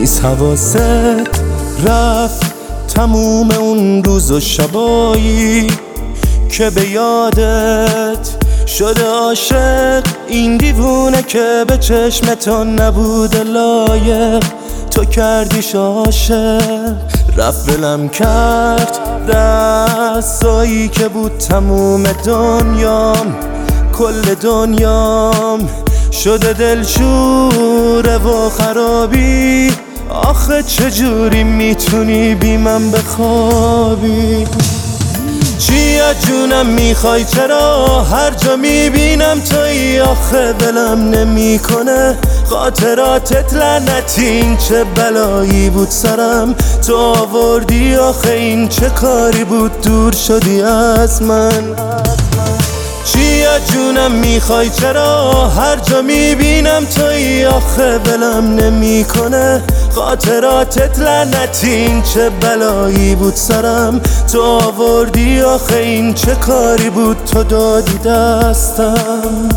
نیست حواست رفت تموم اون روز و شبایی که به یادت شده عاشق. این دیوونه که به چشمتون نبوده لایق، تو کردیش عاشق. رفت ولم کرد دستایی که بود تموم دنیام، کل دنیام شده دلشوره و خرابی. آخه چجوری میتونی بی من بخوابی؟ چی از جونم میخوای؟ چرا هر جا میبینم تویی؟ آخه ولم نمیکنه خاطراتت لعنتی. این چه بلایی بود سرم تو آوردی؟ آخه این چه کاری بود دور شدی از من؟ چی از جونم میخوای؟ چرا هر جا میبینم تویی؟ آخه ولم نمیکنه خاطراتت لعنتی. این چه بلایی بود سرم تو آوردی؟ آخه این چه کاری بود تو دادی دستم؟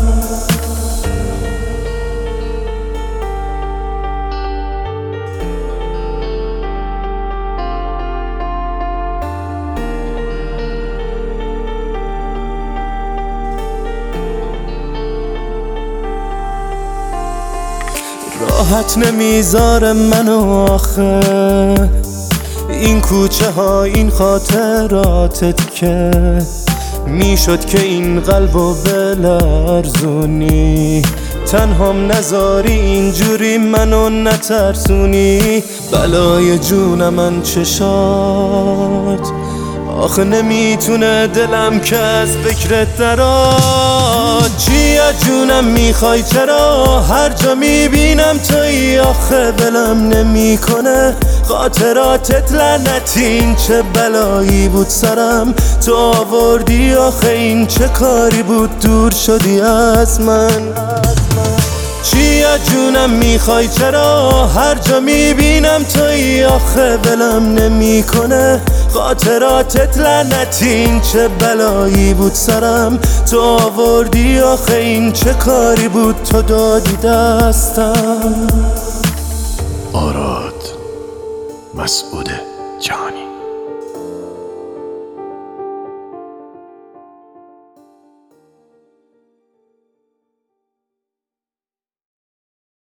راحت نمیذاره منو آخه این کوچه ها، این خاطراتت که میشد که این قلبو بلرزونی. تنهام نذاری اینجوری منو نترسونی. بلای جون من چشات آخه نمیتونه دلم که از فکرت دراد. چی از جونم میخوای؟ چرا هر جا میبینم تویی؟ آخه ولم نمیکنه خاطراتت لعنتی. این چه بلایی بود سرم تو آوردی؟ آخه این چه کاری بود دور شدی از من؟ چی از جونم میخوای؟ چرا هر جا میبینم تویی؟ آخه ولم نمیکنه خاطراتت لعنتی. این چه بلایی بود سرم تو آوردی؟ آخه این چه کاری بود تو دادی دستم؟ آراد مسعود جهانی.